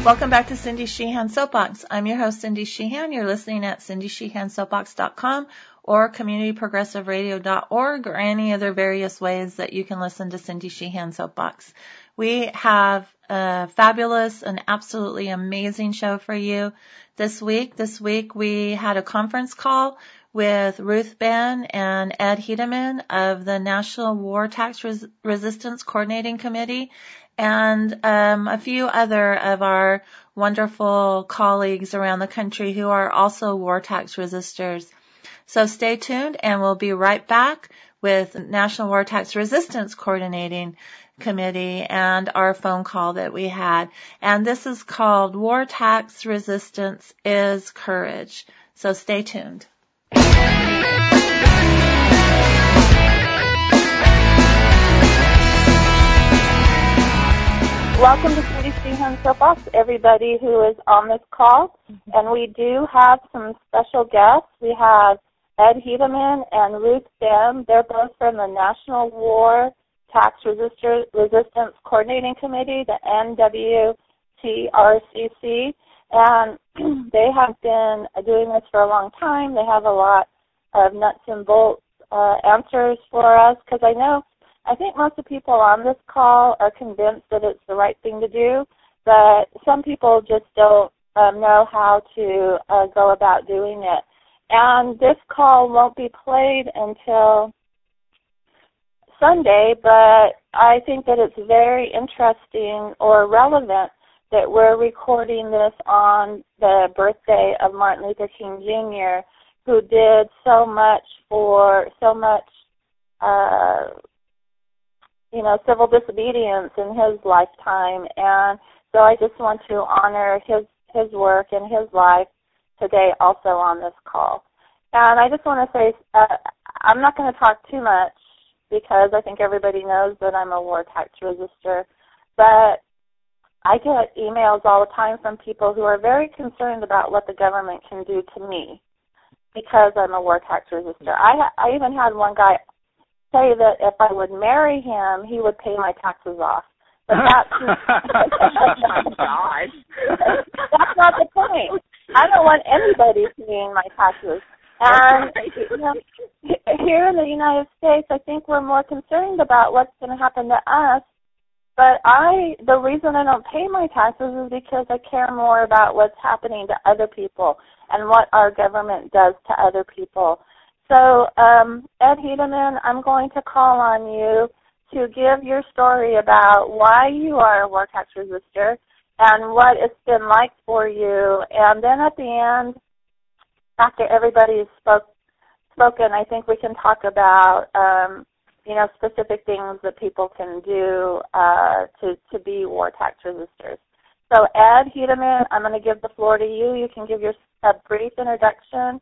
Welcome back to Cindy Sheehan Soapbox. I'm your host, Cindy Sheehan. You're listening at cindysheehansoapbox.com or communityprogressiveradio.org or any other various ways that you can listen to Cindy Sheehan Soapbox. We have a fabulous and absolutely amazing show for you this week. This week we had a conference call with Ruth Ben and Ed Hedeman of the National War Tax Resistance Coordinating Committee, and a few other of our wonderful colleagues around the country who are also war tax resistors. So stay tuned, and we'll be right back with National War Tax Resistance Coordinating Committee and our phone call that we had. And this is called War Tax Resistance is Courage. So stay tuned. Welcome to Cindy Sheehan Soapbox, everybody who is on this call. And we do have some special guests. We have Ed Hedeman and Ruth Ben. They're both from the National War Tax Resistance Coordinating Committee, the NWTRCC. And they have been doing this for a long time. They have a lot of nuts and bolts answers for us, because I think most of the people on this call are convinced that it's the right thing to do, but some people just don't know how to go about doing it. And this call won't be played until Sunday, but I think that it's very interesting or relevant that we're recording this on the birthday of Martin Luther King Jr., who did so much for civil disobedience in his lifetime. And so I just want to honor his work and his life today also on this call. And I just want to say, I'm not going to talk too much because I think everybody knows that I'm a war tax resistor, but I get emails all the time from people who are very concerned about what the government can do to me because I'm a war tax resistor. I even had one guy say that if I would marry him, he would pay my taxes off. But that's that's not the point. I don't want anybody paying my taxes. And here in the United States, I think we're more concerned about what's going to happen to us. But the reason I don't pay my taxes is because I care more about what's happening to other people and what our government does to other people. So, Ed Hedeman, I'm going to call on you to give your story about why you are a war tax resistor and what it's been like for you. And then at the end, after everybody's spoken, I think we can talk about, specific things that people can do to be war tax resistors. So, Ed Hedeman, I'm going to give the floor to you. You can give a brief introduction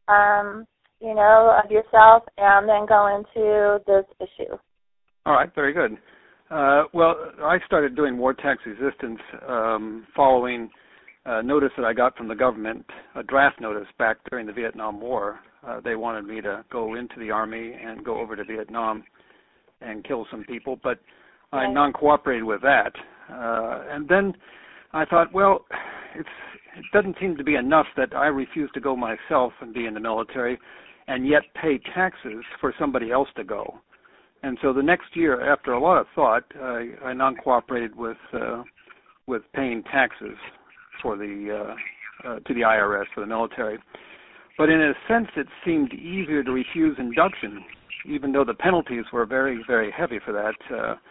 of yourself, and then go into this issue. All right, very good. Well, I started doing war tax resistance following a notice that I got from the government, a draft notice back during the Vietnam War. They wanted me to go into the Army and go over to Vietnam and kill some people, but I non-cooperated with that. And then I thought, well, it doesn't seem to be enough that I refuse to go myself and be in the military and yet pay taxes for somebody else to go. And so the next year, after a lot of thought, I non-cooperated with paying taxes for to the IRS, for the military. But in a sense, it seemed easier to refuse induction, even though the penalties were very, very heavy for that.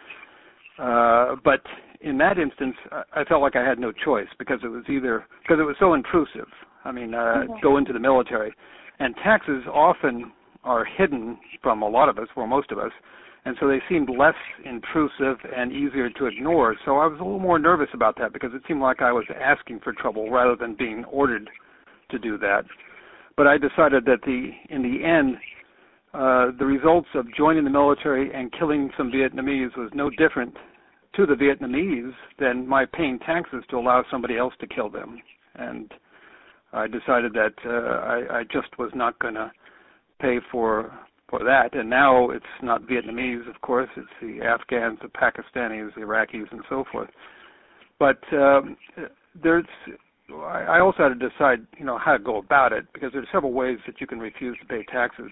But in that instance, I felt like I had no choice because it was so intrusive. I mean, go into the military. And taxes often are hidden from a lot of us, or most of us, and so they seemed less intrusive and easier to ignore. So I was a little more nervous about that because it seemed like I was asking for trouble rather than being ordered to do that. But I decided that in the end, the results of joining the military and killing some Vietnamese was no different to the Vietnamese than my paying taxes to allow somebody else to kill them. And I decided that I just was not going to pay for that. And now it's not Vietnamese, of course. It's the Afghans, the Pakistanis, the Iraqis, and so forth. But I also had to decide, how to go about it, because there's several ways that you can refuse to pay taxes.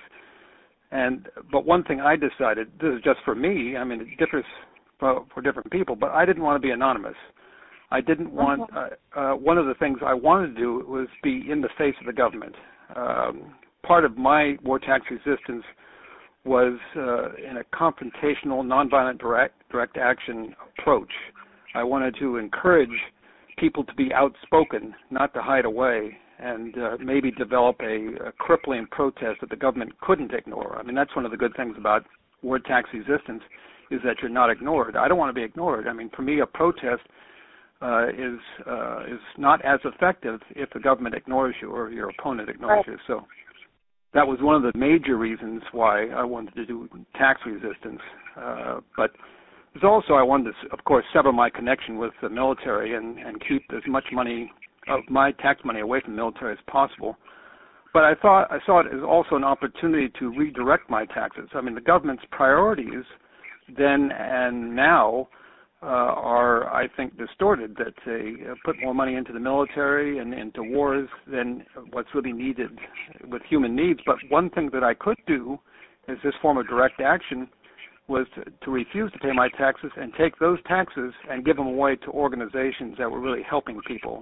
But one thing I decided, this is just for me, I mean, it differs for different people, but I didn't want to be anonymous. I didn't want, one of the things I wanted to do was be in the face of the government. Part of my war tax resistance was in a confrontational, nonviolent, direct action approach. I wanted to encourage people to be outspoken, not to hide away, and maybe develop a crippling protest that the government couldn't ignore. I mean, that's one of the good things about war tax resistance, is that you're not ignored. I don't want to be ignored. I mean, for me, a protest is not as effective if the government ignores you or your opponent ignores you. So that was one of the major reasons why I wanted to do tax resistance. But there's also, I wanted to, of course, sever my connection with the military and keep as much money of my tax money away from the military as possible. But I saw it as also an opportunity to redirect my taxes. I mean, the government's priorities then and now are, I think, distorted, that they put more money into the military and into wars than what's really needed with human needs. But one thing that I could do as this form of direct action was to refuse to pay my taxes and take those taxes and give them away to organizations that were really helping people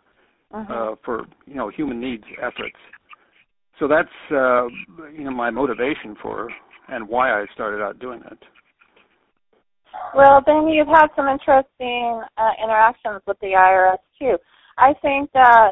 for, human needs efforts. So that's, my motivation for and why I started out doing that. Well, then you've had some interesting interactions with the IRS, too. I think that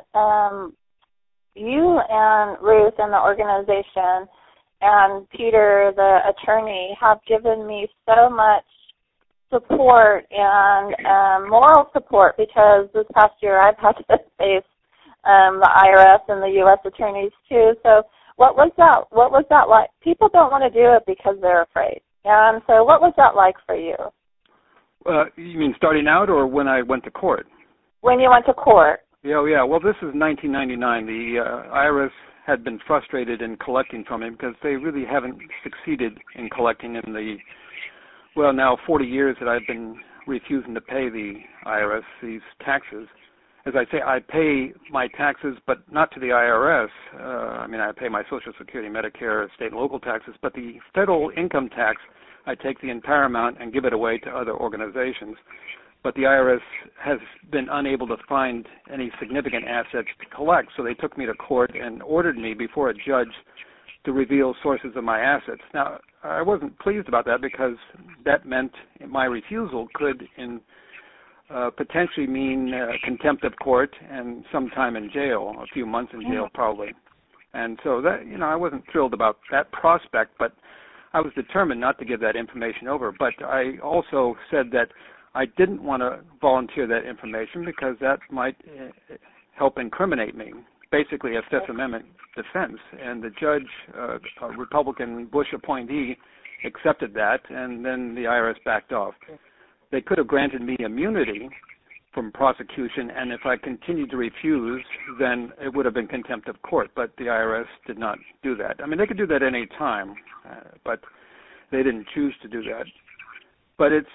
you and Ruth and the organization and Peter, the attorney, have given me so much support and moral support, because this past year I've had to face the IRS and the U.S. attorneys, too. So what was that like? People don't want to do it because they're afraid. And so what was that like for you? You mean starting out or when I went to court? When you went to court. Yeah. Well, this is 1999. The IRS had been frustrated in collecting from him because they really haven't succeeded in collecting in the, now 40 years that I've been refusing to pay the IRS these taxes. As I say, I pay my taxes, but not to the IRS. I pay my Social Security, Medicare, state and local taxes, but the federal income tax, I take the entire amount and give it away to other organizations. But the IRS has been unable to find any significant assets to collect, so they took me to court and ordered me before a judge to reveal sources of my assets. Now, I wasn't pleased about that, because that meant my refusal could potentially mean contempt of court and some time in jail, a few months in jail probably. And so that, I wasn't thrilled about that prospect, but I was determined not to give that information over. But I also said that I didn't want to volunteer that information because that might help incriminate me, basically a Fifth Amendment defense. And the judge, a Republican Bush appointee, accepted that, and then the IRS backed off. They could have granted me immunity from prosecution, and if I continued to refuse, then it would have been contempt of court, but the IRS did not do that. I mean, they could do that any time, but they didn't choose to do that. But it's,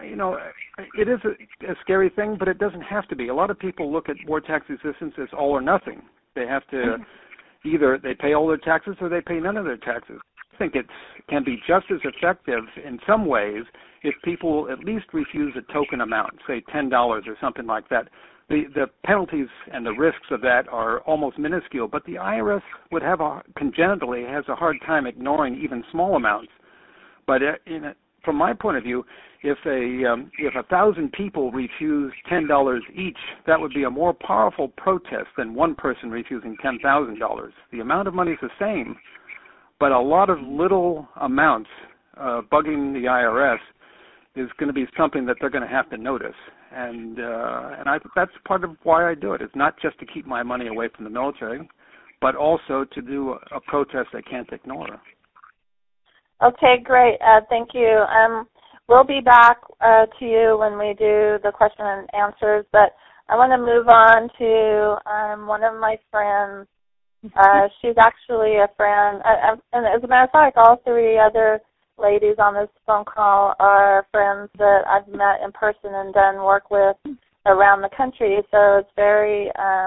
it is a scary thing, but it doesn't have to be. A lot of people look at war tax resistance as all or nothing. They have to either they pay all their taxes or they pay none of their taxes. I think it can be just as effective in some ways if people at least refuse a token amount, say $10 or something like that. The penalties and the risks of that are almost minuscule, but the IRS would have congenitally has a hard time ignoring even small amounts. But from my point of view, if 1,000 people refuse $10 each, that would be a more powerful protest than one person refusing $10,000. The amount of money is the same, but a lot of little amounts bugging the IRS is going to be something that they're going to have to notice. And that's part of why I do it. It's not just to keep my money away from the military, but also to do a protest I can't ignore. Okay, great. Thank you. We'll be back to you when we do the question and answers, but I want to move on to one of my friends. She's actually a friend, and as a matter of fact, all three other ladies on this phone call are friends that I've met in person and done work with around the country. So it's very,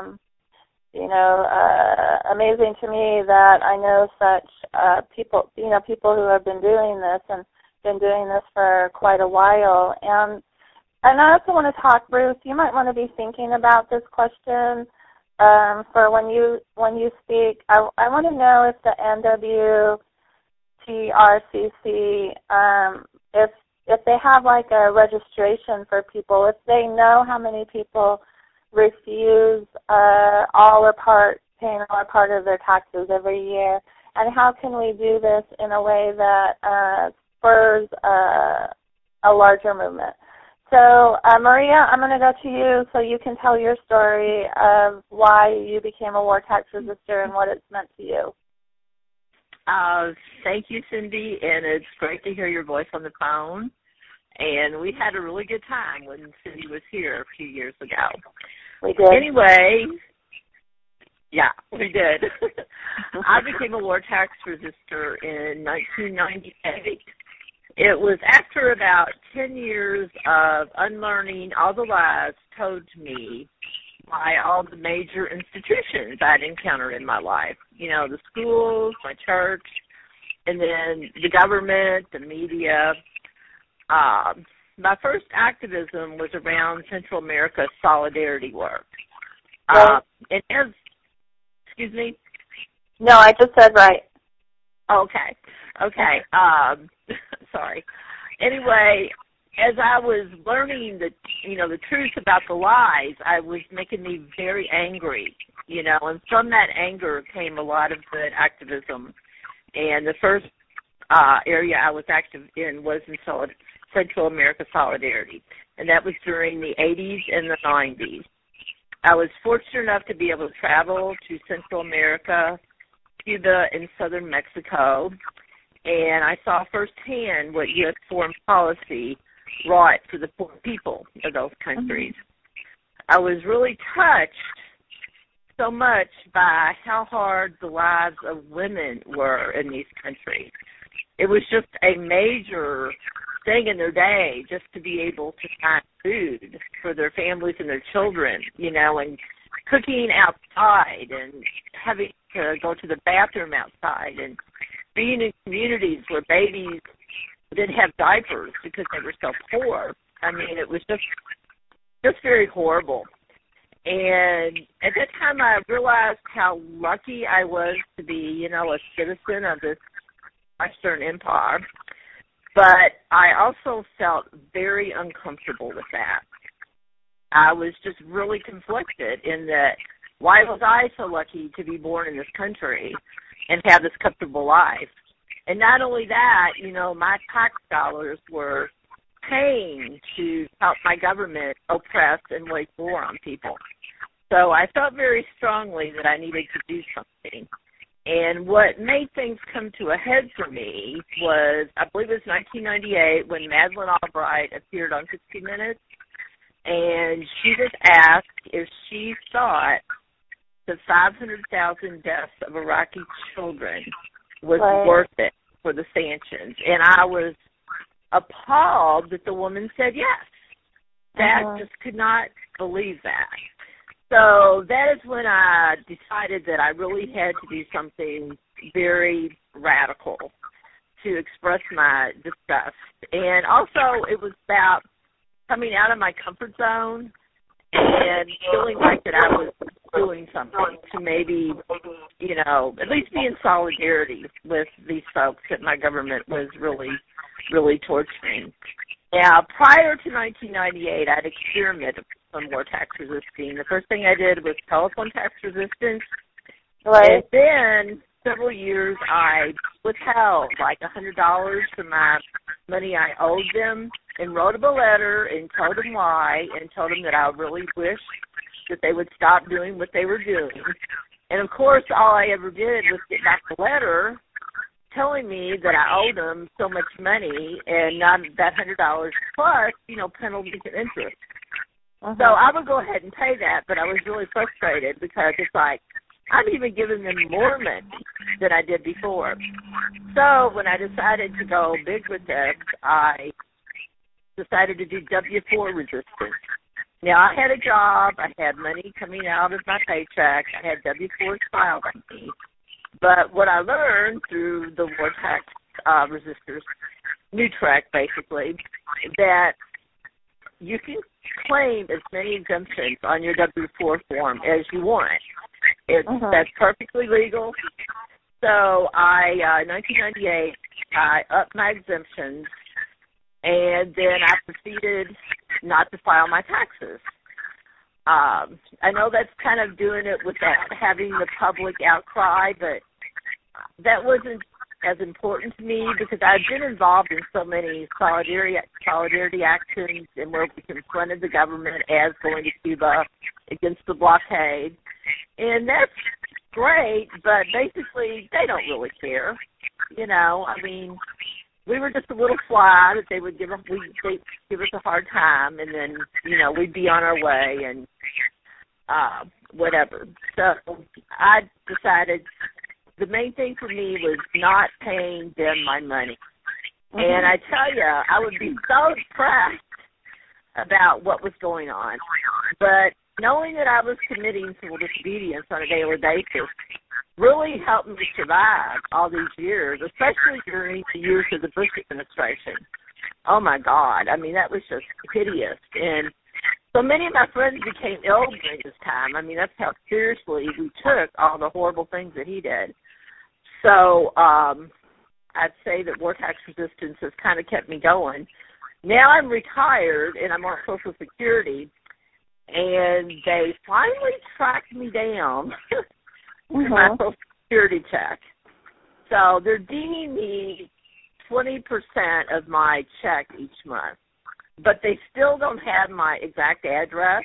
amazing to me that I know such people, people who have been doing this and been doing this for quite a while. And I also want to talk, Bruce, you might want to be thinking about this question for when you speak. I want to know if the NWTRCC, if they have like a registration for people, if they know how many people refuse paying all or part of their taxes every year, and how can we do this in a way that spurs a larger movement. So, Maria, I'm going to go to you so you can tell your story of why you became a war tax resistor and what it's meant to you. Thank you, Cindy, and it's great to hear your voice on the phone. And we had a really good time when Cindy was here a few years ago. We did. Anyway, yeah, we did. I became a war tax resistor in 1998. It was after about 10 years of unlearning all the lies told to me by all the major institutions I'd encountered in my life. The schools, my church, and then the government, the media. My first activism was around Central America solidarity work. Right. Excuse me? No, I just said right. Okay. Sorry. Anyway, as I was learning the truth about the lies, I was making me very angry, and from that anger came a lot of good activism. And the first area I was active in was in Central America Solidarity, and that was during the 80s and the 90s. I was fortunate enough to be able to travel to Central America, Cuba, and southern Mexico, and I saw firsthand what U.S. foreign policy wrought for the poor people of those countries. I was really touched so much by how hard the lives of women were in these countries. It was just a major thing in their day just to be able to find food for their families and their children, and cooking outside and having to go to the bathroom outside and being in communities where babies didn't have diapers because they were so poor. I mean, it was just very horrible. And at that time, I realized how lucky I was to be, a citizen of this Western empire. But I also felt very uncomfortable with that. I was just really conflicted in that, why was I so lucky to be born in this country and have this comfortable life? And not only that, my tax dollars were paying to help my government oppress and wage war on people. So I felt very strongly that I needed to do something. And what made things come to a head for me was, I believe it was 1998, when Madeleine Albright appeared on 60 Minutes, and she was asked if she thought the 500,000 deaths of Iraqi children was worth it for the sanctions. And I was appalled that the woman said yes. That just could not believe that. So that is when I decided that I really had to do something very radical to express my disgust. And also it was about coming out of my comfort zone and feeling like that I was doing something to maybe, at least be in solidarity with these folks that my government was really, really torturing. Now, prior to 1998, I'd experimented with some war tax resisting. The first thing I did was telephone tax resistance. Right. And then several years I withheld like $100 from my money I owed them and wrote them a letter and told them why and told them that I really wished that they would stop doing what they were doing. And, of course, all I ever did was get back the letter telling me that I owed them so much money and not that $100 plus, penalties and interest. So I would go ahead and pay that, but I was really frustrated because it's like, I'm even giving them more money than I did before. So when I decided to go big with this, I decided to do W4 resistance, Now, I had a job. I had money coming out of my paycheck. I had W-4s filed on me. But what I learned through the war tax resistors, NUTREC basically, that you can claim as many exemptions on your W-4 form as you want. That's perfectly legal. So in 1998, I upped my exemptions, and then I proceeded not to file my taxes. I know that's kind of doing it without having the public outcry, but that wasn't as important to me because I've been involved in so many solidarity actions and where we confronted the government as going to Cuba against the blockade. And that's great, but basically they don't really care. You know, I mean, we were just a little fly that they would give us a hard time, and then, you know, we'd be on our way and whatever. So I decided the main thing for me was not paying them my money. And I tell you, I would be so depressed about what was going on. But knowing that I was committing civil disobedience on a daily basis really helped me survive all these years, especially during the years of the Bush administration. Oh, my God. I mean, that was just hideous. And so many of my friends became ill during this time. I mean, that's how seriously we took all the horrible things that he did. So I'd say that war tax resistance has kind of kept me going. Now I'm retired, and I'm on Social Security, and they finally tracked me down with my Social Security check. So they're deeming me 20% of my check each month, but they still don't have my exact address.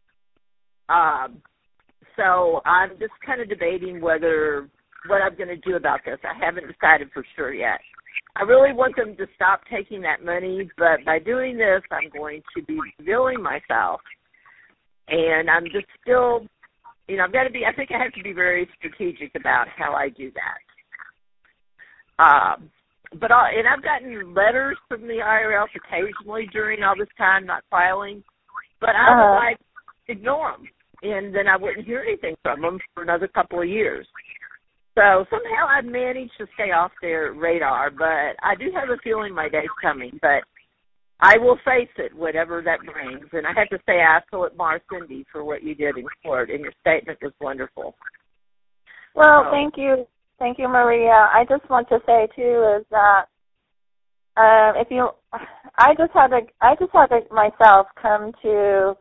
So I'm just kind of debating what I'm going to do about this. I haven't decided for sure yet. I really want them to stop taking that money, but by doing this, I'm going to be revealing myself. And I'm just still, you know, I think I have to be very strategic about how I do that. And I've gotten letters from the IRS occasionally during all this time not filing, but I would like ignore them, and then I wouldn't hear anything from them for another couple of years. So somehow I've managed to stay off their radar, but I do have a feeling my day's coming. But I will face it, whatever that brings. And I have to say I salute Cindy for what you did in court, and your statement was wonderful. Well, thank you. Thank you, Maria. I just want to say, too, is that I just had to myself come to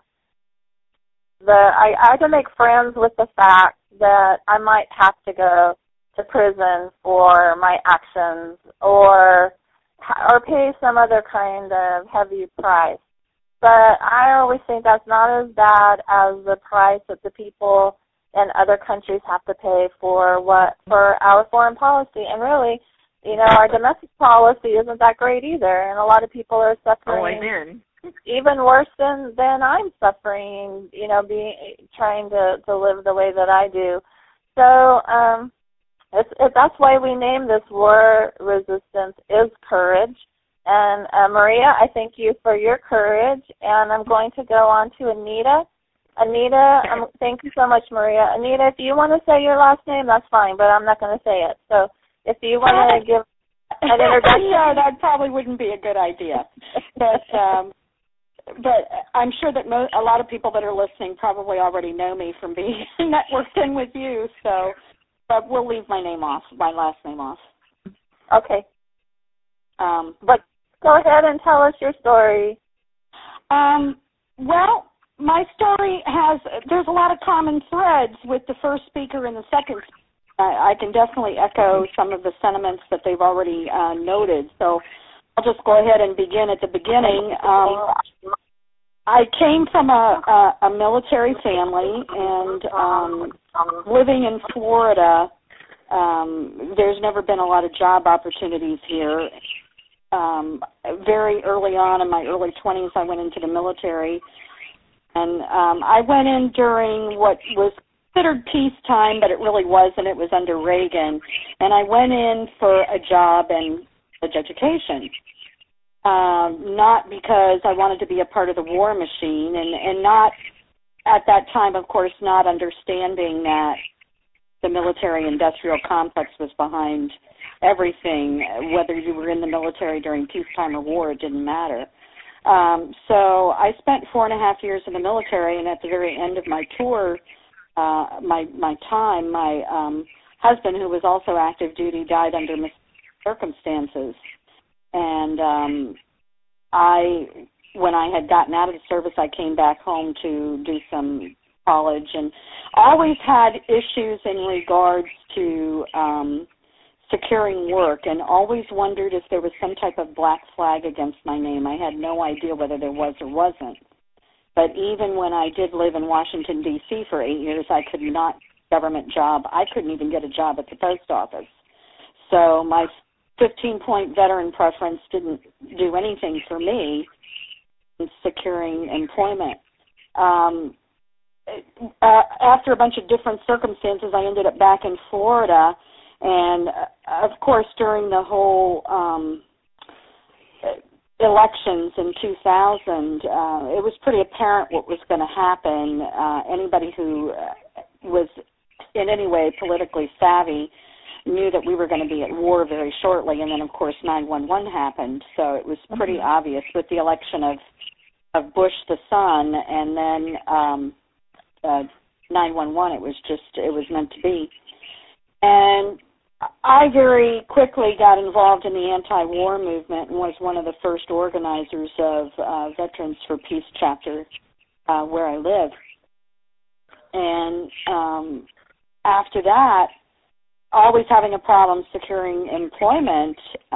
I had to make friends with the fact that I might have to go to prison for my actions or pay some other kind of heavy price. But I always think that's not as bad as the price that the people in other countries have to pay for our foreign policy. And really, you know, our domestic policy isn't that great either, and a lot of people are suffering even worse than I'm suffering, you know, trying to live the way that I do. So that's why we named this War Resistance is Courage. And Maria, I thank you for your courage, and I'm going to go on to Anita. Anita, thank you so much, Maria. Anita, if you want to say your last name, that's fine, but I'm not going to say it. So if you want to give an introduction. Yeah, that probably wouldn't be a good idea. But I'm sure that a lot of people that are listening probably already know me from being networked in with you. So, but we'll leave my last name off. Okay. But go ahead and tell us your story. Well, my story there's a lot of common threads with the first speaker and the second speaker. I can definitely echo some of the sentiments that they've already noted. So I'll just go ahead and begin at the beginning. I came from a military family, and living in Florida, there's never been a lot of job opportunities here. Very early on in my early 20s, I went into the military, and I went in during what was considered peacetime, but it really wasn't. It was under Reagan, and I went in for a job in education. not because I wanted to be a part of the war machine, and not at that time, of course, not understanding that the military-industrial complex was behind everything. Whether you were in the military during peacetime or war, it didn't matter. So I spent 4.5 years in the military, and at the very end of my tour, my husband, who was also active duty, died under circumstances. And when I had gotten out of the service, I came back home to do some college, and always had issues in regards to securing work, and always wondered if there was some type of black flag against my name. I had no idea whether there was or wasn't. But even when I did live in Washington, D.C. for 8 years, I could not get a government job. I couldn't even get a job at the post office. So my 15-point veteran preference didn't do anything for me in securing employment. After a bunch of different circumstances, I ended up back in Florida. And, of course, during the whole elections in 2000, it was pretty apparent what was going to happen. Anybody who was in any way politically savvy knew that we were going to be at war very shortly. And then, of course, 9/11 happened. So it was pretty obvious with the election of Bush the son, and then 9/11, it was meant to be. And I very quickly got involved in the anti-war movement and was one of the first organizers of Veterans for Peace chapter where I live. And after that, always having a problem securing employment,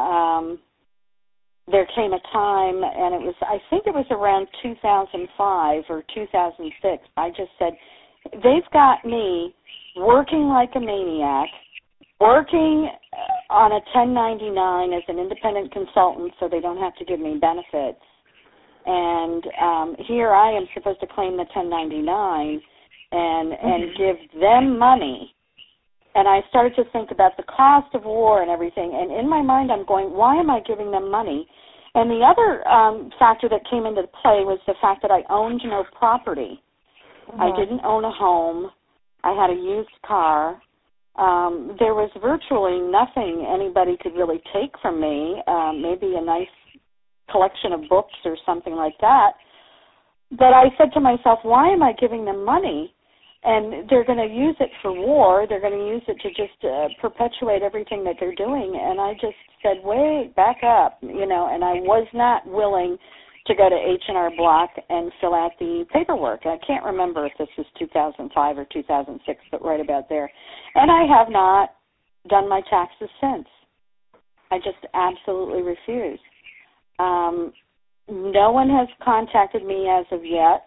there came a time, and I think it was around 2005 or 2006, I just said, they've got me working like a maniac, working on a 1099 as an independent consultant so they don't have to give me benefits. And here I am supposed to claim the 1099 and give them money. And I started to think about the cost of war and everything. And in my mind, I'm going, why am I giving them money? And the other factor that came into play was the fact that I owned no property. I didn't own a home. I had a used car. There was virtually nothing anybody could really take from me, maybe a nice collection of books or something like that. But I said to myself, why am I giving them money? And they're going to use it for war. They're going to use it to just perpetuate everything that they're doing. And I just said, wait, back up, and I was not willing to go to H&R Block and fill out the paperwork. I can't remember if this was 2005 or 2006, but right about there. And I have not done my taxes since. I just absolutely refuse. No one has contacted me as of yet.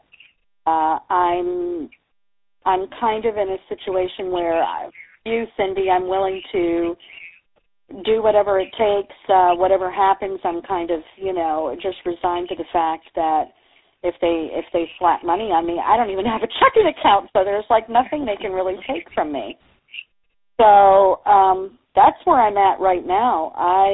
I'm kind of in a situation where, Cindy, I'm willing to do whatever it takes, whatever happens. I'm kind of, just resigned to the fact that if they slap money on me, I don't even have a checking account, so there's like nothing they can really take from me. So that's where I'm at right now.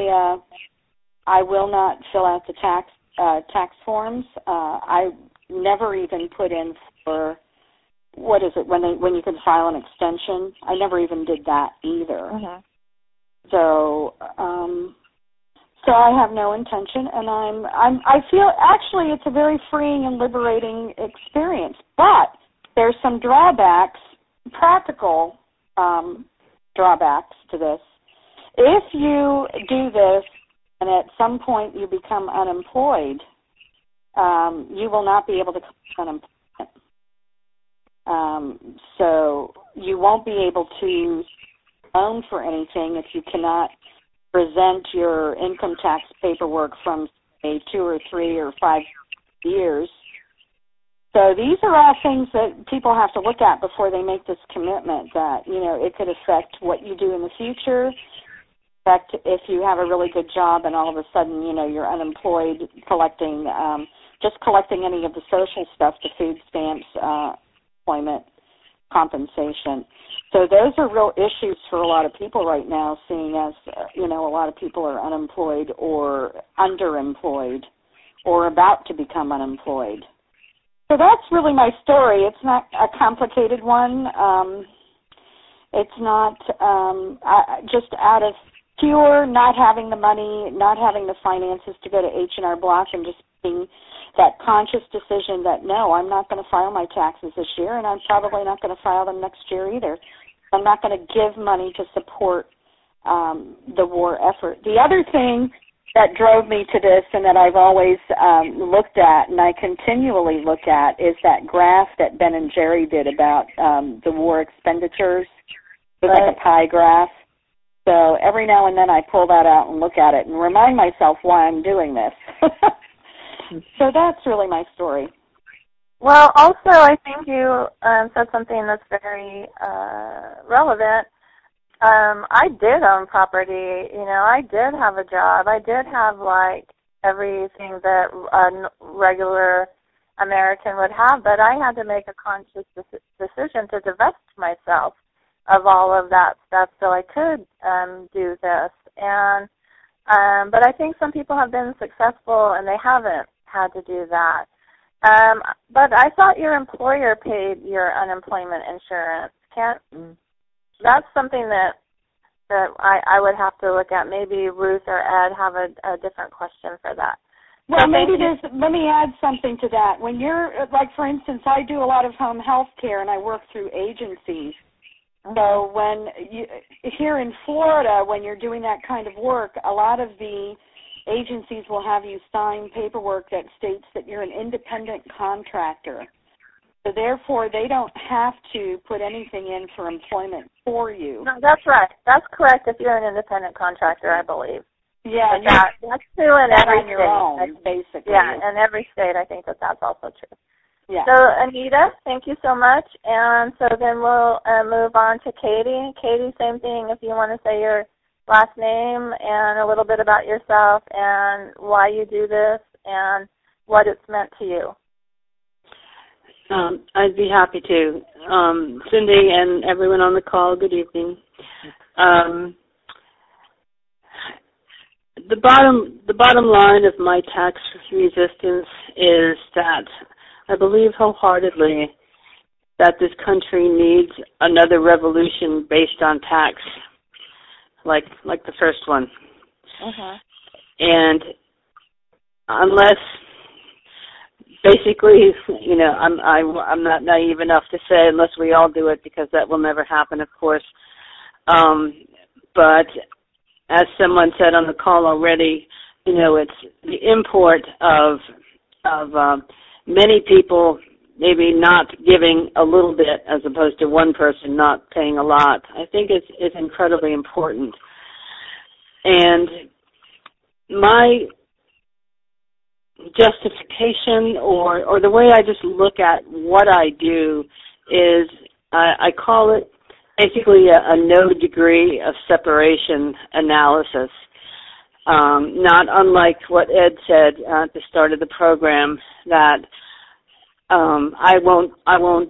I will not fill out the tax forms. I never even put in for, what is it, when you can file an extension. I never even did that either. So I have no intention, and I feel actually it's a very freeing and liberating experience. But there's some drawbacks, practical drawbacks to this. If you do this and at some point you become unemployed, you will not be able to collect unemployment. So you won't be able to loan for anything if you cannot present your income tax paperwork from, say, 2 or 3 or 5 years. So these are all things that people have to look at before they make this commitment that, it could affect what you do in the future, affect if you have a really good job and all of a sudden, you're unemployed collecting any of the social stuff, the food stamps, employment, compensation. So those are real issues for a lot of people right now, seeing as, a lot of people are unemployed or underemployed or about to become unemployed. So that's really my story. It's not a complicated one. It's not just out of pure not having the money, not having the finances to go to H&R Block, and just being that conscious decision that, no, I'm not going to file my taxes this year, and I'm probably not going to file them next year either. I'm not going to give money to support the war effort. The other thing that drove me to this, and that I've always looked at, and I continually look at, is that graph that Ben and Jerry did about the war expenditures. It was like a pie graph. So every now and then I pull that out and look at it and remind myself why I'm doing this. So that's really my story. Well, also, I think you said something that's very relevant. I did own property. I did have a job. I did have, everything that a regular American would have, but I had to make a conscious decision to divest myself of all of that stuff so I could do this. And but I think some people have been successful and they haven't had to do that. But I thought your employer paid your unemployment insurance. That's something that I would have to look at. Maybe Ruth or Ed have a different question for that. Well, let me add something to that. When you're, for instance, I do a lot of home health care and I work through agencies. So when here in Florida, when you're doing that kind of work, a lot of the agencies will have you sign paperwork that states that you're an independent contractor. So therefore, they don't have to put anything in for employment for you. No, that's right. That's correct if you're an independent contractor, I believe. Yeah. That's true in every state. Own, basically. Yeah, in every state, I think that's also true. Yeah. So, Anita, thank you so much. And so then we'll move on to Katie. Katie, same thing. If you want to say your last name and a little bit about yourself and why you do this and what it's meant to you. I'd be happy to. Cindy and everyone on the call, good evening. The bottom line of my tax resistance is that I believe wholeheartedly that this country needs another revolution based on tax, like the first one. Uh-huh. And unless, basically, I'm not naive enough to say unless we all do it, because that will never happen, of course. But as someone said on the call already, it's the import of many people maybe not giving a little bit as opposed to one person not paying a lot, I think is incredibly important. And my justification or the way I just look at what I do is I call it basically a no degree of separation analysis. Not unlike what Ed said at the start of the program, that I won't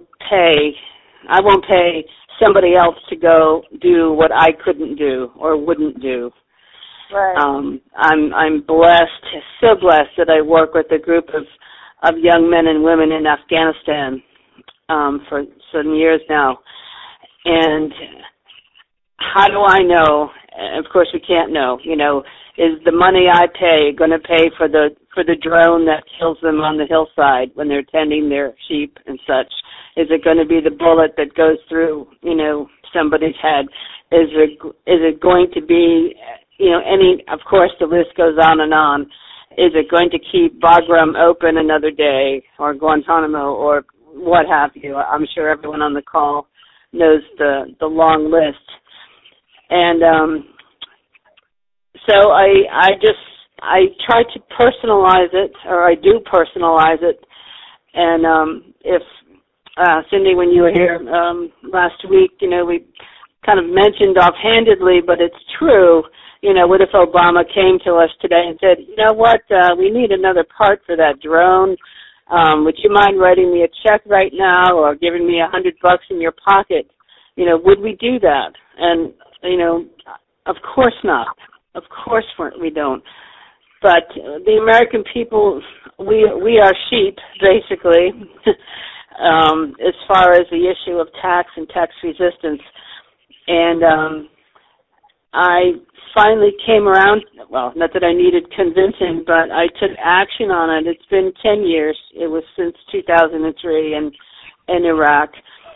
pay somebody else to go do what I couldn't do or wouldn't do. Right. I'm blessed, so blessed that I work with a group of young men and women in Afghanistan for some years now. And how do I know? Of course, we can't know. Is the money I pay going to pay for the drone that kills them on the hillside when they're tending their sheep and such? Is it going to be the bullet that goes through, somebody's head? Is it going to be, of course, the list goes on and on. Is it going to keep Bagram open another day, or Guantanamo, or what have you? I'm sure everyone on the call knows the long list. And so I try to personalize it, or I do personalize it. And if Cindy, when you were here last week, we kind of mentioned offhandedly, but it's true. What if Obama came to us today and said, you know what, we need another part for that drone. would you mind writing me a check right now or giving me $100 in your pocket? Would we do that? And, of course not. Of course we don't. But the American people, we are sheep, basically, as far as the issue of tax and tax resistance. And I finally came around, well, not that I needed convincing, but I took action on it. It's been 10 years. It was since 2003 in Iraq.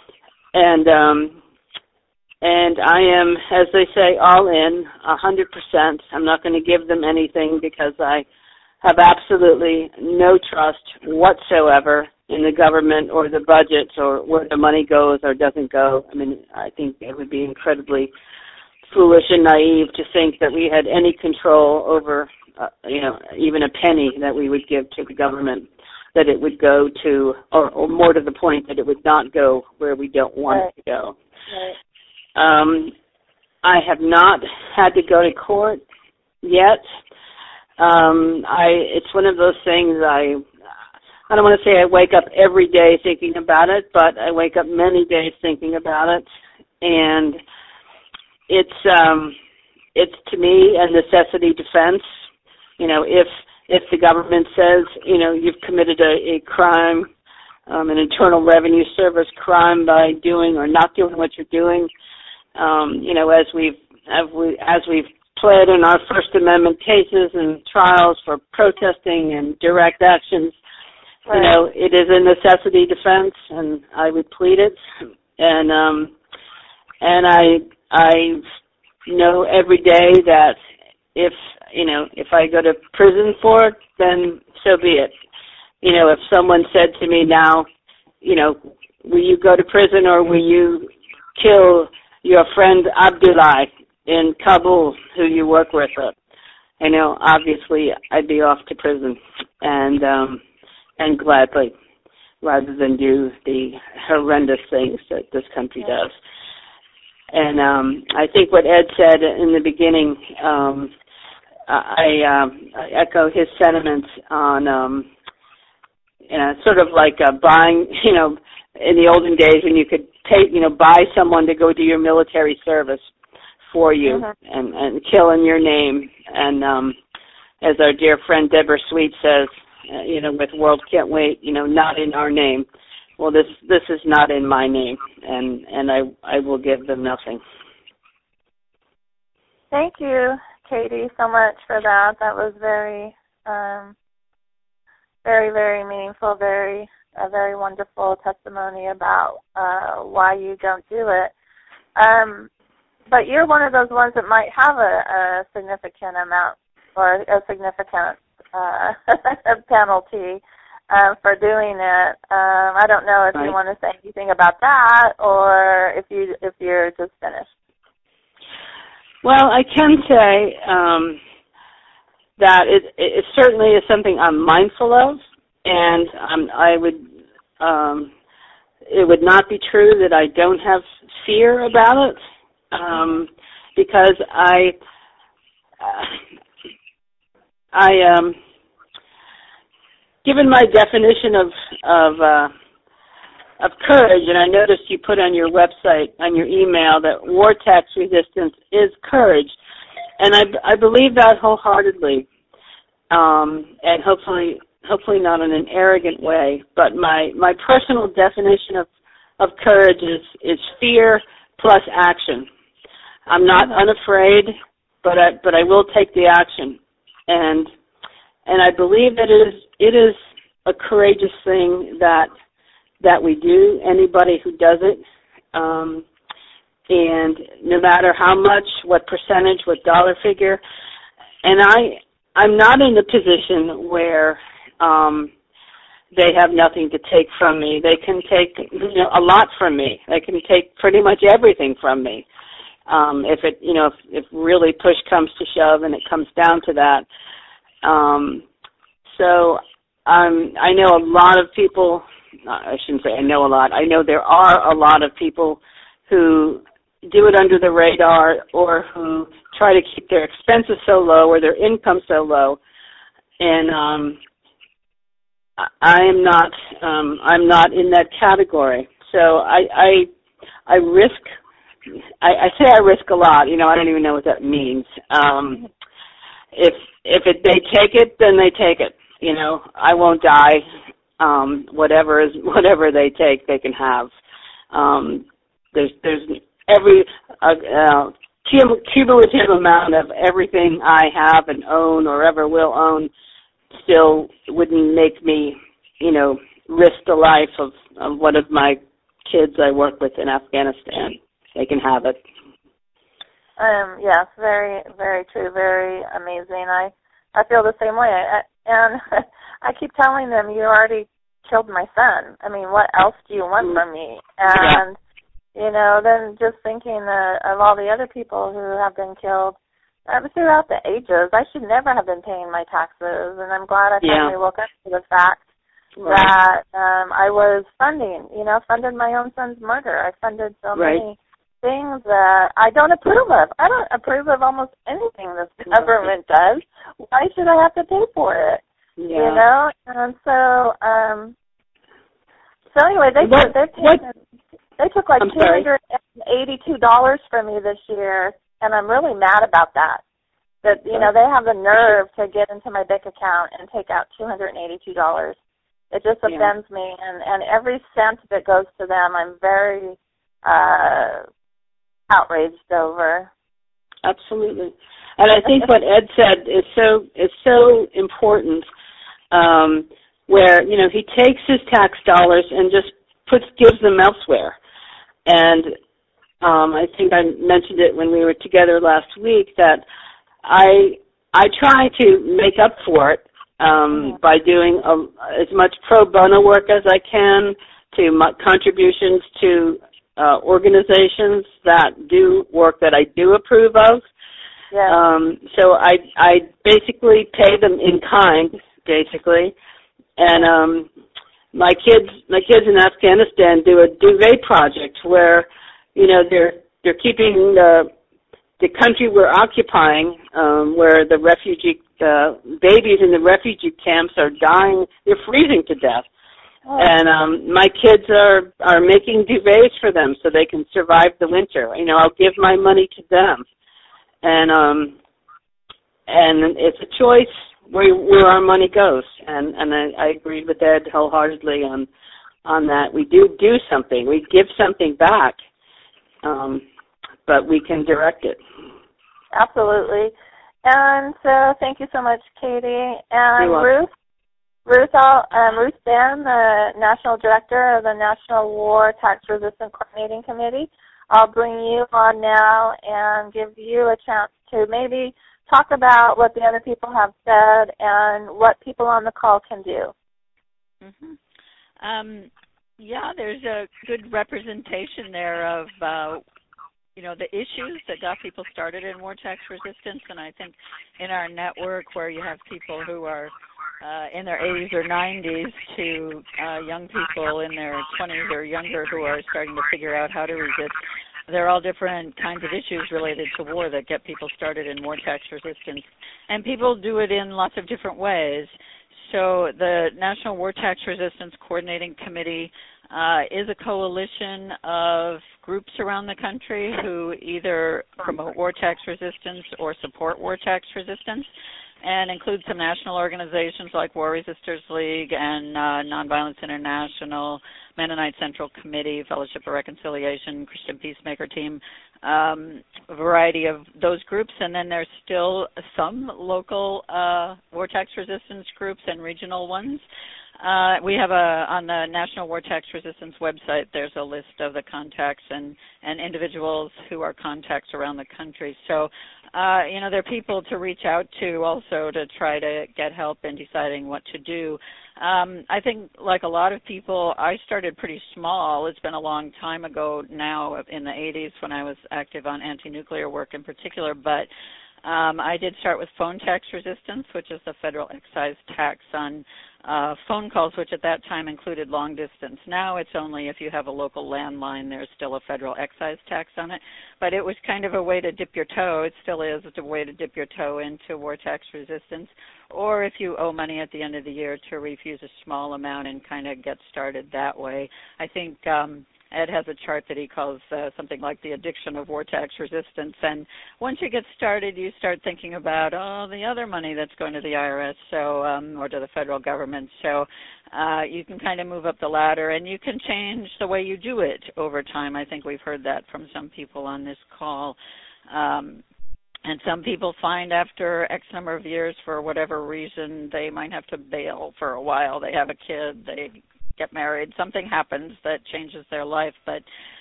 And I am, as they say, all in, 100%. I'm not going to give them anything because I have absolutely no trust whatsoever in the government or the budgets or where the money goes or doesn't go. I mean, I think it would be incredibly foolish and naive to think that we had any control over, even a penny that we would give to the government, that it would go to, or more to the point, that it would not go where we don't want it to go. Right. I have not had to go to court yet. It's one of those things I don't want to say I wake up every day thinking about it, but I wake up many days thinking about it. And it's to me a necessity defense. If the government says, you've committed a crime, an Internal Revenue Service crime by doing or not doing what you're doing, as we've pled in our First Amendment cases and trials for protesting and direct actions, right. It is a necessity defense, and I would plead it. And I know every day that if I go to prison for it, then so be it. If someone said to me now, will you go to prison or will you kill your friend Abdullah in Kabul, who you work with? Obviously I'd be off to prison, and gladly, rather than do the horrendous things that this country does. And I think what Ed said in the beginning, I echo his sentiments on sort of like buying, in the olden days when you could pay, buy someone to go do your military service for you and kill in your name. And as our dear friend Deborah Sweet says, with World Can't Wait, not in our name. Well, this is not in my name, and I will give them nothing. Thank you, Katie, so much for that. That was very, very, very meaningful, a very wonderful testimony about why you don't do it. But you're one of those ones that might have a significant amount or a significant penalty for doing it. I don't know if you want to say anything about that or if you're just finished. Well, I can say that it certainly is something I'm mindful of, and it would not be true that I don't have fear about it, because given my definition of courage, and I noticed you put on your website, on your email, that war tax resistance is courage, and I believe that wholeheartedly, and hopefully not in an arrogant way, but my personal definition of courage is fear plus action. I'm not unafraid, but I will take the action, and I believe that it is a courageous thing that we do, anybody who does it, and no matter how much, what percentage, what dollar figure. And I'm not in a position where they have nothing to take from me. They can take a lot from me. They can take pretty much everything from me. If really push comes to shove and it comes down to that. So I know a lot of people, I shouldn't say I know a lot, I know there are a lot of people who do it under the radar or who try to keep their expenses so low or their income so low. And I'm not in that category. So I risk. I say I risk a lot. I don't even know what that means. If they take it, then they take it. I won't die. Whatever they take, they can have. There's every cumulative amount of everything I have and own or ever will own still wouldn't make me, risk the life of one of my kids I work with in Afghanistan. They can have it. Yes, very, very true, very amazing. I feel the same way. And I keep telling them, you already killed my son. I mean, what else do you want from me? And, then just thinking of all the other people who have been killed throughout the ages. I should never have been paying my taxes, and I'm glad I finally woke up to the fact that I was funded my own son's murder. I funded so many things that I don't approve of. I don't approve of almost anything this government does. Why should I have to pay for it? Yeah. And so anyway, they took like $282 from me this year, and I'm really mad about that. That they have the nerve to get into my bank account and take out $282. It just offends me, and every cent that goes to them, I'm very outraged over. Absolutely, and I think what Ed said is so important. Where he takes his tax dollars and just gives them elsewhere, and I think I mentioned it when we were together last week that I try to make up for it by doing as much pro bono work as I can, to my contributions to organizations that do work that I do approve of. Yeah. So I basically pay them in kind, basically, and my kids in Afghanistan do a duvet project where they're keeping the country we're occupying, where the babies in the refugee camps are dying, they're freezing to death. Oh. And my kids are making duvets for them so they can survive the winter. I'll give my money to them. And it's a choice where our money goes. And I agreed with Ed wholeheartedly on that. We do something. We give something back. But we can direct it. Absolutely. And so thank you so much, Katie. And Ruth Ben, the National Director of the National War Tax Resistance Coordinating Committee, I'll bring you on now and give you a chance to maybe talk about what the other people have said and what people on the call can do. Mm-hmm. There's a good representation there of the issues that got people started in war tax resistance, and I think in our network where you have people who are in their 80s or 90s to young people in their 20s or younger who are starting to figure out how to resist, they're all different kinds of issues related to war that get people started in war tax resistance, and people do it in lots of different ways. So the National War Tax Resistance Coordinating Committee is a coalition of groups around the country who either promote war tax resistance or support war tax resistance, and includes some national organizations like War Resisters League and Nonviolence International, Mennonite Central Committee, Fellowship of Reconciliation, Christian Peacemaker Team, a variety of those groups. And then there's still some local war tax resistance groups and regional ones. We have on the National War Tax Resistance website, there's a list of the contacts and individuals who are contacts around the country. So, there are people to reach out to also to try to get help in deciding what to do. I think, like a lot of people, I started pretty small. It's been a long time ago now, in the 80s when I was active on anti-nuclear work in particular, but I did start with phone tax resistance, which is the federal excise tax on phone calls, which at that time included long distance. Now it's only if you have a local landline, there's still a federal excise tax on it. But it was kind of a way to dip your toe. It still is a way to dip your toe into war tax resistance. Or if you owe money at the end of the year, to refuse a small amount and kind of get started that way. I think Ed has a chart that he calls something like the addiction of war tax resistance. And once you get started, you start thinking about, the other money that's going to the IRS or to the federal government. So you can kind of move up the ladder, and you can change the way you do it over time. I think we've heard that from some people on this call. And some people find after X number of years, for whatever reason, they might have to bail for a while. They have a kid, they get married, something happens that changes their life. But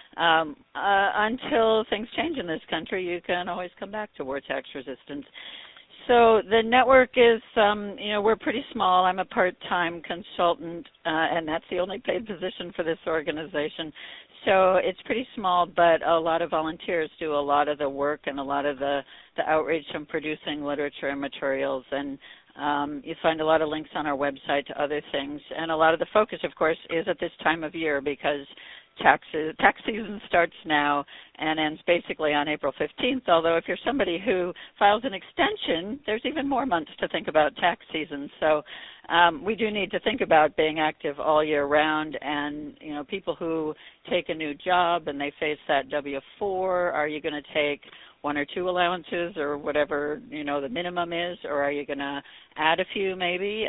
until things change in this country, you can always come back to war tax resistance. So the network is, we're pretty small. I'm a part-time consultant, and that's the only paid position for this organization. So it's pretty small, but a lot of volunteers do a lot of the work and a lot of the outreach and producing literature and materials. And you find a lot of links on our website to other things. And a lot of the focus, of course, is at this time of year because tax season starts now and ends basically on April 15th, although if you're somebody who files an extension, there's even more months to think about tax season. So we do need to think about being active all year round. And, people who take a new job and they face that W-4, are you going to take one or two allowances or whatever, the minimum is, or are you going to add a few maybe?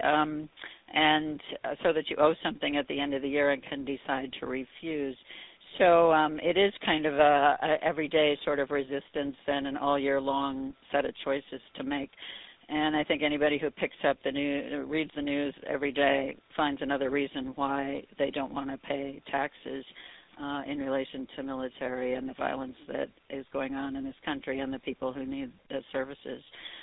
And so that you owe something at the end of the year and can decide to refuse. So it is kind of a everyday sort of resistance and an all year long set of choices to make. And I think anybody who picks up the news, reads the news every day, finds another reason why they don't want to pay taxes in relation to military and the violence that is going on in this country and the people who need the services.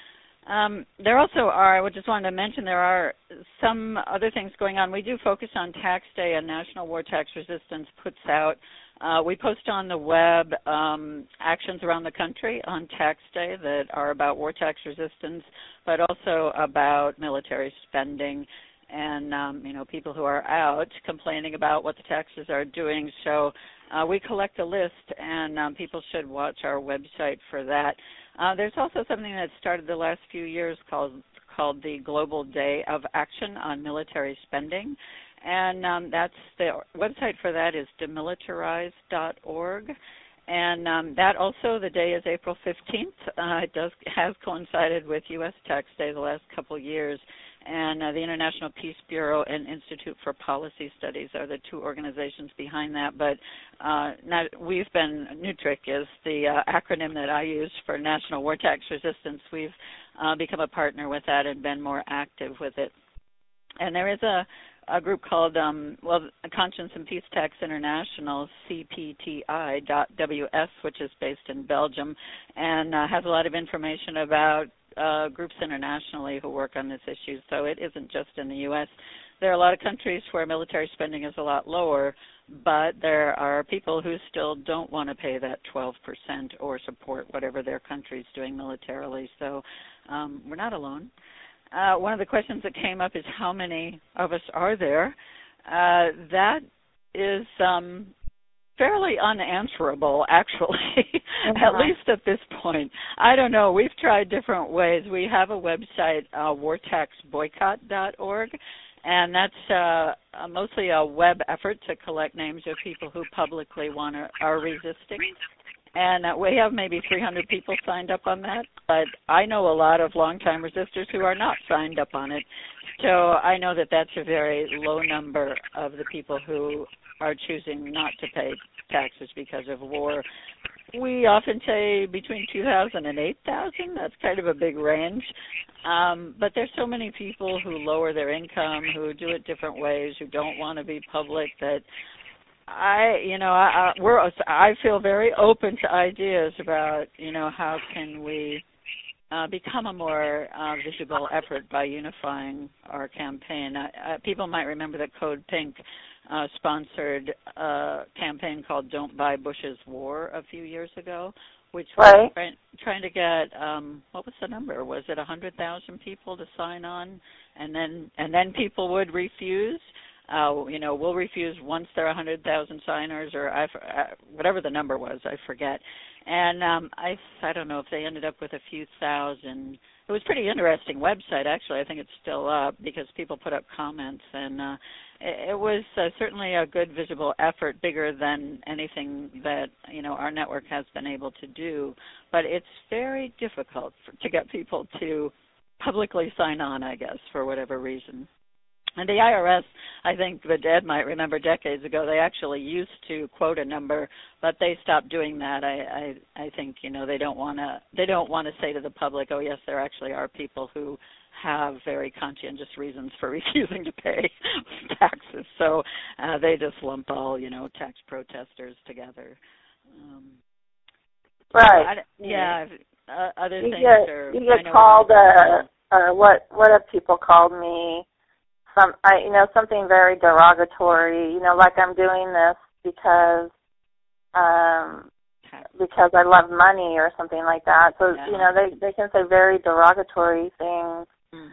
There also are, I just wanted to mention, there are some other things going on. We do focus on Tax Day, and National War Tax Resistance puts out, we post on the web actions around the country on Tax Day that are about war tax resistance, but also about military spending and, people who are out complaining about what the taxes are doing. So we collect a list, and people should watch our website for that. There's also something that started the last few years called the Global Day of Action on Military Spending, and that's the website for that is demilitarize.org. And that also, the day is April 15th. It has coincided with U.S. Tax Day the last couple years. And the International Peace Bureau and Institute for Policy Studies are the two organizations behind that. But NUTRIC is the acronym that I use for National War Tax Resistance. We've become a partner with that and been more active with it. And there is a group called, Conscience and Peace Tax International, CPTI.WS, which is based in Belgium, and has a lot of information about groups internationally who work on this issue. So it isn't just in the U.S. There are a lot of countries where military spending is a lot lower, but there are people who still don't want to pay that 12% or support whatever their country's doing militarily. So we're not alone. One of the questions that came up is how many of us are there? That is fairly unanswerable, actually, at least at this point. I don't know. We've tried different ways. We have a website, wartaxboycott.org, and that's mostly a web effort to collect names of people who publicly are resisting. And we have maybe 300 people signed up on that, but I know a lot of longtime resistors who are not signed up on it. So I know that that's a very low number of the people who are choosing not to pay taxes because of war. We often say between 2,000 and 8,000. That's kind of a big range. But there's so many people who lower their income, who do it different ways, who don't want to be public, that I feel very open to ideas about, how can we become a more visible effort by unifying our campaign. People might remember that Code Pink sponsored a campaign called Don't Buy Bush's War a few years ago, which was right. trying to get what was the number? Was it 100,000 people to sign on, and then people would refuse? We'll refuse once there are 100,000 signers, or whatever the number was, I forget. And I don't know if they ended up with a few thousand. It was a pretty interesting website, actually. I think it's still up because people put up comments, and it was certainly a good visible effort, bigger than anything that our network has been able to do. But it's very difficult to get people to publicly sign on, I guess, for whatever reason. And the IRS, I think that Ed might remember decades ago, they actually used to quote a number, but they stopped doing that. I think they don't want to say to the public, oh yes, there actually are people who have very conscientious reasons for refusing to pay taxes. So they just lump all tax protesters together. Right. Other things are. You get called. What have people called me? Something very derogatory, like I'm doing this because I love money or something like that. So, they can say very derogatory things,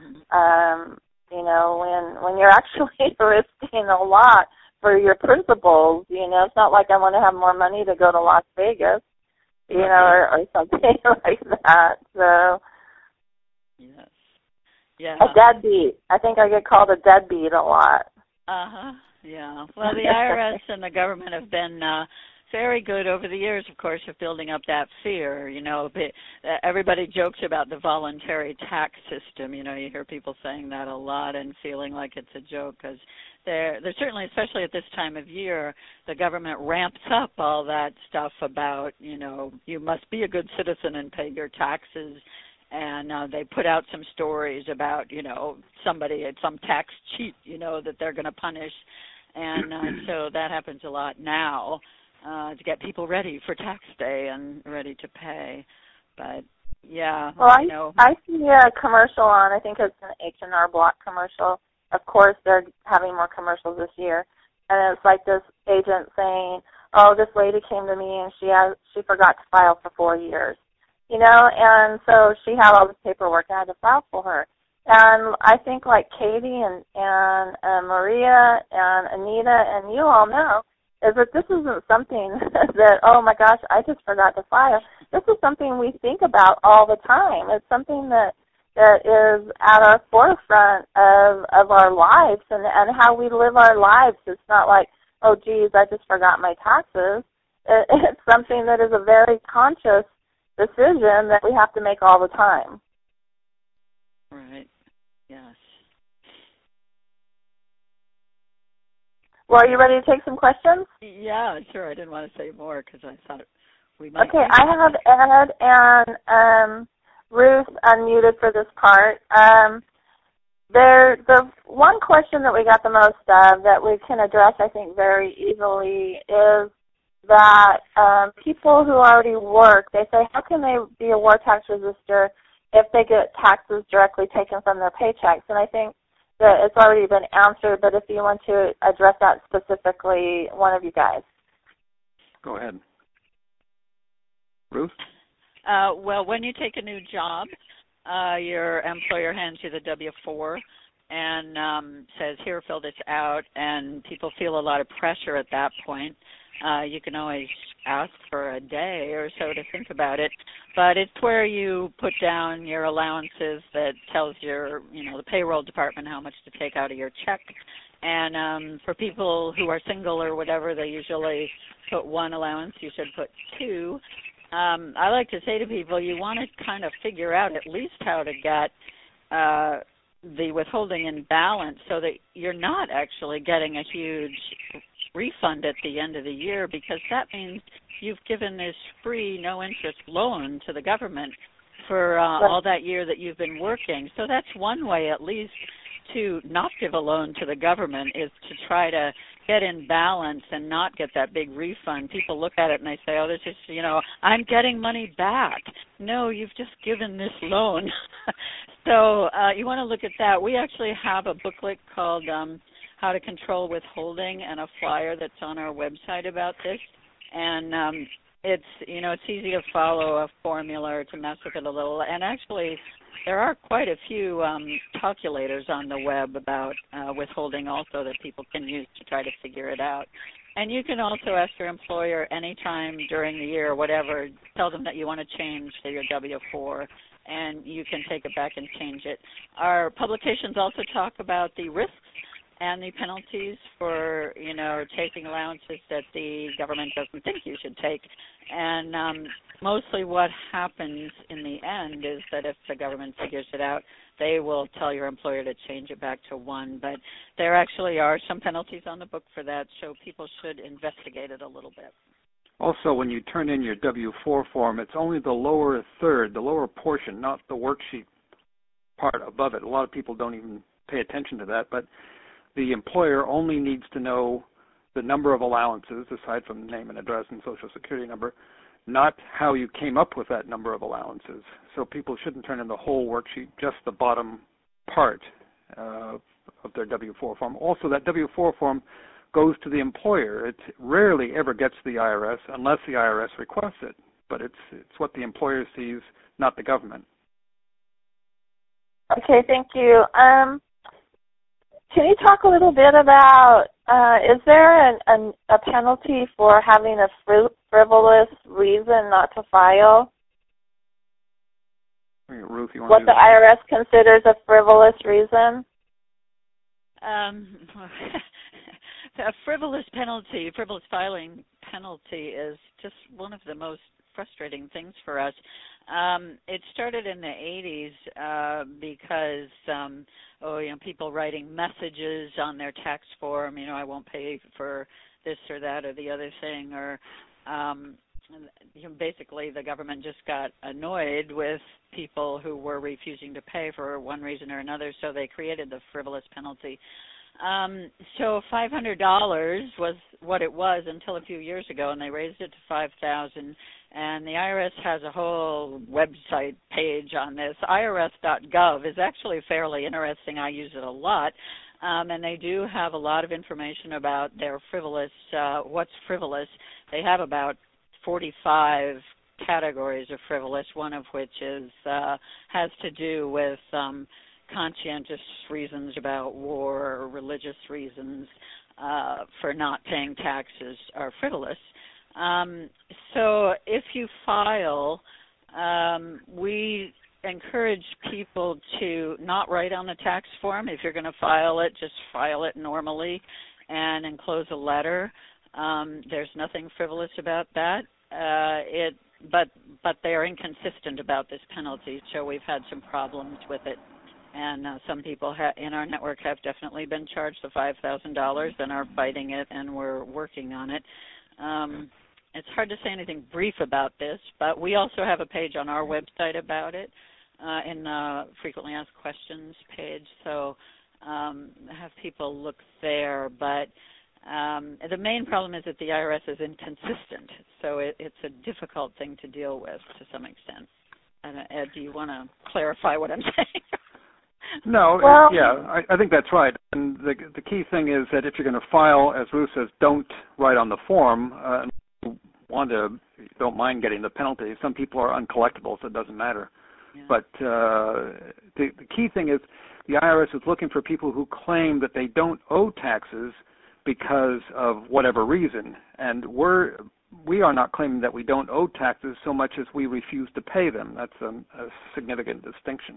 when you're actually risking a lot for your principles. It's not like I want to have more money to go to Las Vegas, or something like that. So, yes. Yeah. A deadbeat. I think I get called a deadbeat a lot. Yeah. Well, the IRS and the government have been very good over the years, of course, of building up that fear. Everybody jokes about the voluntary tax system. You hear people saying that a lot and feeling like it's a joke because they're certainly, especially at this time of year, the government ramps up all that stuff about, you must be a good citizen and pay your taxes. And they put out some stories about, some tax cheat, that they're going to punish. And so that happens a lot now to get people ready for tax day and ready to pay. But, yeah. Well, I see a commercial on, I think it's an H&R Block commercial. Of course, they're having more commercials this year. And it's like this agent saying, oh, this lady came to me and she forgot to file for 4 years. And so she had all this paperwork and I had to file for her. And I think like Katie and Maria and Anita and you all know is that this isn't something that, oh my gosh, I just forgot to file. This is something we think about all the time. It's something that is at our forefront of our lives and how we live our lives. It's not like, oh geez, I just forgot my taxes. It's something that is a very conscious decision that we have to make all the time. Right. Yes. Well, are you ready to take some questions? Yeah, sure. I didn't want to say more because I thought we might. Okay, I have Ed and Ruth unmuted for this part. The one question that we got the most of that we can address, I think, very easily is that people who already work, they say, how can they be a war tax resistor if they get taxes directly taken from their paychecks? And I think that it's already been answered, but if you want to address that specifically, one of you guys. Go ahead. Ruth? Well, when you take a new job, your employer hands you the W-4 and says, here, fill this out, and people feel a lot of pressure at that point. You can always ask for a day or so to think about it, but it's where you put down your allowances that tells the payroll department how much to take out of your check. And for people who are single or whatever, they usually put one allowance. You should put two. I like to say to people, you want to kind of figure out at least how to get the withholding in balance so that you're not actually getting a huge refund at the end of the year, because that means you've given this free, no-interest loan to the government for all that year that you've been working. So that's one way, at least, to not give a loan to the government, is to try to get in balance and not get that big refund. People look at it and they say, oh, this is, I'm getting money back. No, you've just given this loan. So you want to look at that. We actually have a booklet called How to Control Withholding and a flyer that's on our website about this. And it's it's easy to follow a formula or to mess with it a little. And actually, there are quite a few calculators on the web about withholding also that people can use to try to figure it out. And you can also ask your employer anytime during the year, whatever, tell them that you want to change to your W-4, and you can take it back and change it. Our publications also talk about the risks and the penalties for, taking allowances that the government doesn't think you should take. And mostly what happens in the end is that if the government figures it out, they will tell your employer to change it back to 1. But there actually are some penalties on the book for that, so people should investigate it a little bit. Also, when you turn in your W-4 form, it's only the lower third, the lower portion, not the worksheet part above it. A lot of people don't even pay attention to that, but the employer only needs to know the number of allowances, aside from name and address and Social Security number, not how you came up with that number of allowances. So people shouldn't turn in the whole worksheet, just the bottom part of their W-4 form. Also, that W-4 form goes to the employer. It rarely ever gets to the IRS unless the IRS requests it, but it's what the employer sees, not the government. Okay, thank you. Can you talk a little bit about, is there a penalty for having a frivolous reason not to file? Ruth, you want what the IRS considers a frivolous reason? A frivolous filing penalty is just one of the most frustrating things for us. It started in the 80s because people writing messages on their tax form, I won't pay for this or that or the other thing, or basically the government just got annoyed with people who were refusing to pay for one reason or another, so they created the frivolous penalty. So $500 was what it was until a few years ago, and they raised it to $5,000. And the IRS has a whole website page on this. IRS.gov is actually fairly interesting. I use it a lot. And they do have a lot of information about their frivolous, what's frivolous. They have about 45 categories of frivolous, one of which is has to do with conscientious reasons about war or religious reasons for not paying taxes are frivolous. So if you file, we encourage people to not write on the tax form. If you're going to file it, just file it normally and enclose a letter. There's nothing frivolous about that. But they are inconsistent about this penalty, so we've had some problems with it. And some people in our network have definitely been charged the $5,000 and are fighting it, and we're working on it. It's hard to say anything brief about this, but we also have a page on our website about it in the Frequently Asked Questions page, so have people look there. But the main problem is that the IRS is inconsistent, so it's a difficult thing to deal with to some extent. Ed, do you want to clarify what I'm saying? No, I think that's right. And the key thing is that if you're going to file, as Ruth says, don't write on the form. Don't mind getting the penalty. Some people are uncollectible, so it doesn't matter. Yeah. But the key thing is the IRS is looking for people who claim that they don't owe taxes because of whatever reason. And we are not claiming that we don't owe taxes so much as we refuse to pay them. That's a significant distinction.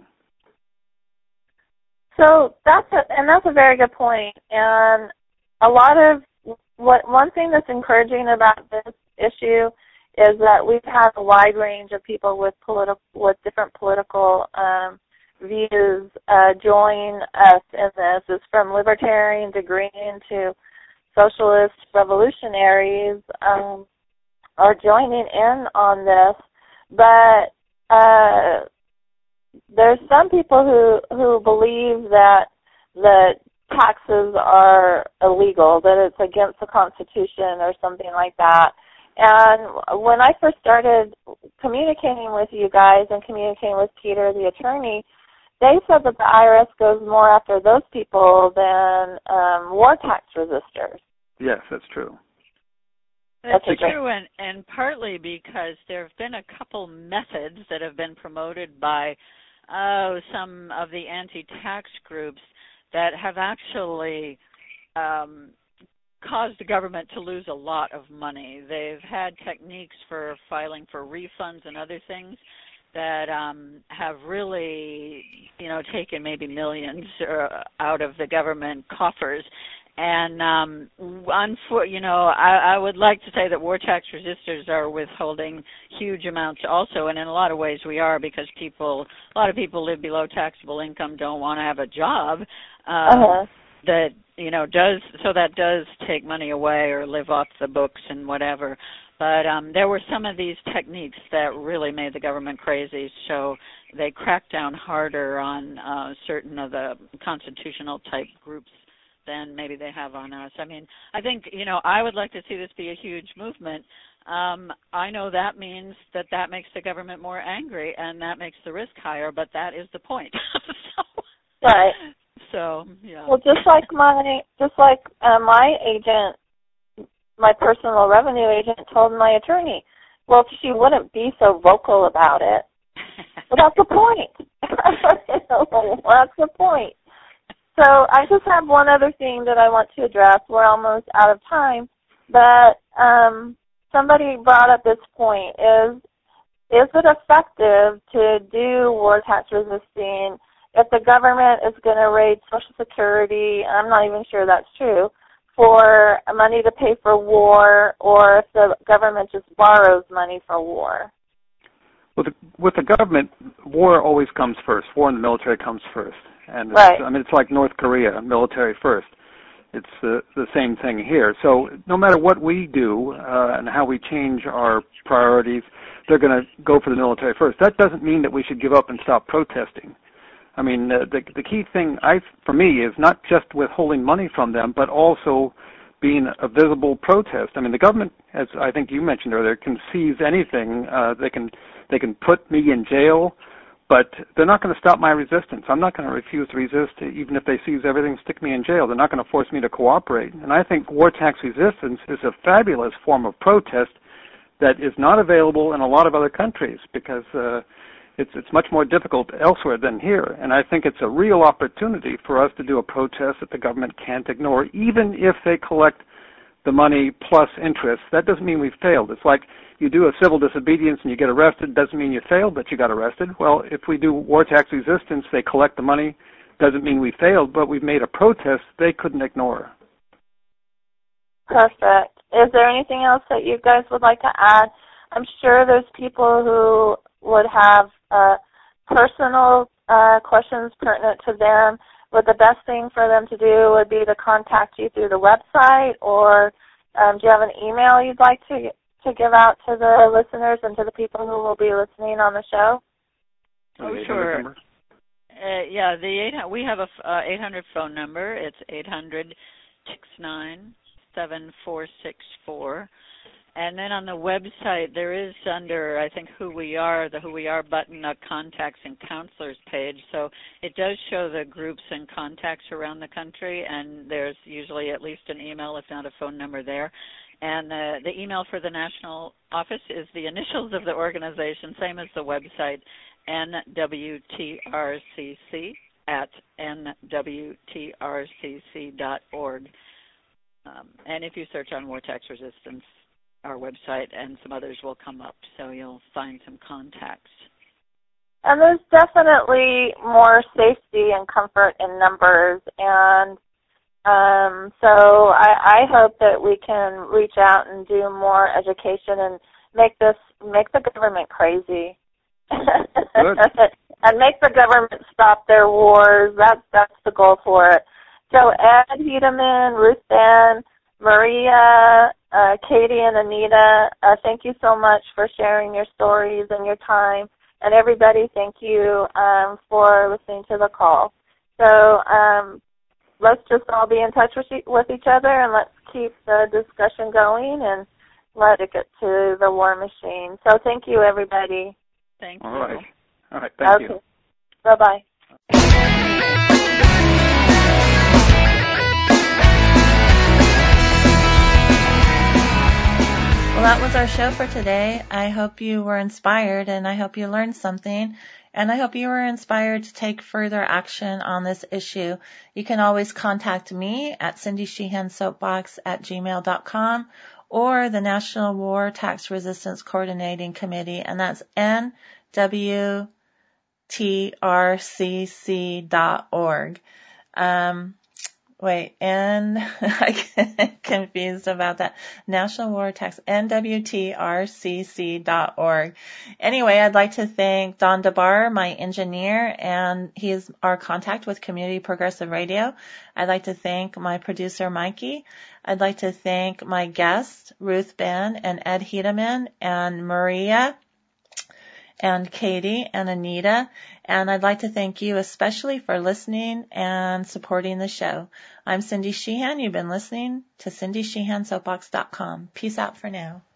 So that's a very good point. And a lot of one thing that's encouraging about this issue is that we've had a wide range of people with different political views join us in this. It's from libertarian to green to socialist revolutionaries are joining in on this. But there's some people who believe that taxes are illegal, that it's against the Constitution or something like that. And when I first started communicating with you guys and communicating with Peter, the attorney, they said that the IRS goes more after those people than war tax resistors. Yes, that's true. That's Okay, true, and partly because there have been a couple methods that have been promoted by some of the anti-tax groups that have actually caused the government to lose a lot of money. They've had techniques for filing for refunds and other things that have really, taken maybe millions out of the government coffers. And, I would like to say that war tax resistors are withholding huge amounts also, and in a lot of ways we are, because a lot of people live below taxable income, don't want to have a job that, that does take money away or live off the books and whatever. But there were some of these techniques that really made the government crazy, so they cracked down harder on certain of the constitutional type groups than maybe they have on us. I mean, I think, I would like to see this be a huge movement. I know that means that makes the government more angry, and that makes the risk higher, but that is the point. Right. So, yeah. Well, just like my agent, my personal revenue agent told my attorney, well, she wouldn't be so vocal about it. Well, that's the point. That's the point. So I just have one other thing that I want to address. We're almost out of time, but somebody brought up this point: is it effective to do war tax resisting if the government is going to raid Social Security? I'm not even sure that's true. For money to pay for war, or if the government just borrows money for war? With the government, war always comes first. War in the military comes first. And right. It's like North Korea, military first. It's the same thing here. So no matter what we do and how we change our priorities, they're going to go for the military first. That doesn't mean that we should give up and stop protesting. I mean, the key thing for me is not just withholding money from them, but also being a visible protest. I mean, the government, as I think you mentioned earlier, can seize anything. They can put me in jail, but they're not going to stop my resistance. I'm not going to refuse to resist, even if they seize everything, stick me in jail. They're not going to force me to cooperate. And I think war tax resistance is a fabulous form of protest that is not available in a lot of other countries, because it's much more difficult elsewhere than here. And I think it's a real opportunity for us to do a protest that the government can't ignore, even if they collect the money plus interest. That doesn't mean we've failed. It's like you do a civil disobedience and you get arrested. Doesn't mean you failed, but you got arrested. Well, if we do war tax resistance, they collect the money. Doesn't mean we failed, but we've made a protest they couldn't ignore. Perfect. Is there anything else that you guys would like to add? I'm sure there's people who would have personal questions pertinent to them. Would the best thing for them to do would be to contact you through the website, or do you have an email you'd like to give out to the listeners and to the people who will be listening on the show? Oh, sure. We have a 800 phone number. It's 800-669-7464. And then on the website, there is under, I think, Who We Are, the Who We Are button, a contacts and counselors page. So it does show the groups and contacts around the country, and there's usually at least an email, if not a phone number there. And the email for the national office is the initials of the organization, same as the website, nwtrcc@nwtrcc.org. And if you search on war tax resistance, our website and some others will come up, so you'll find some contacts. And there's definitely more safety and comfort in numbers, and so I hope that we can reach out and do more education and make the government crazy. Good. And make the government stop their wars. That's the goal for it. So Ed Hedeman, Ruth Ann, Maria, Katie, and Anita, thank you so much for sharing your stories and your time. And everybody, thank you for listening to the call. So let's just all be in touch with each other, and let's keep the discussion going and let it get to the war machine. So thank you, everybody. Thank you. All right. Thank you. Bye-bye. is our show for today. I hope you were inspired, and I hope you learned something, and I hope you were inspired to take further action on this issue. You can always contact me at cindysheehansoapbox@gmail.com or the National War Tax Resistance Coordinating Committee, and that's nwtrcc.org. And I get confused about that. National War Tax, NWTRCC.org. Anyway, I'd like to thank Don DeBar, my engineer, and he is our contact with Community Progressive Radio. I'd like to thank my producer, Mikey. I'd like to thank my guests, Ruth Ben and Ed Hedeman and Maria and Katie and Anita, and I'd like to thank you especially for listening and supporting the show. I'm Cindy Sheehan. You've been listening to CindySheehanSoapbox.com. Peace out for now.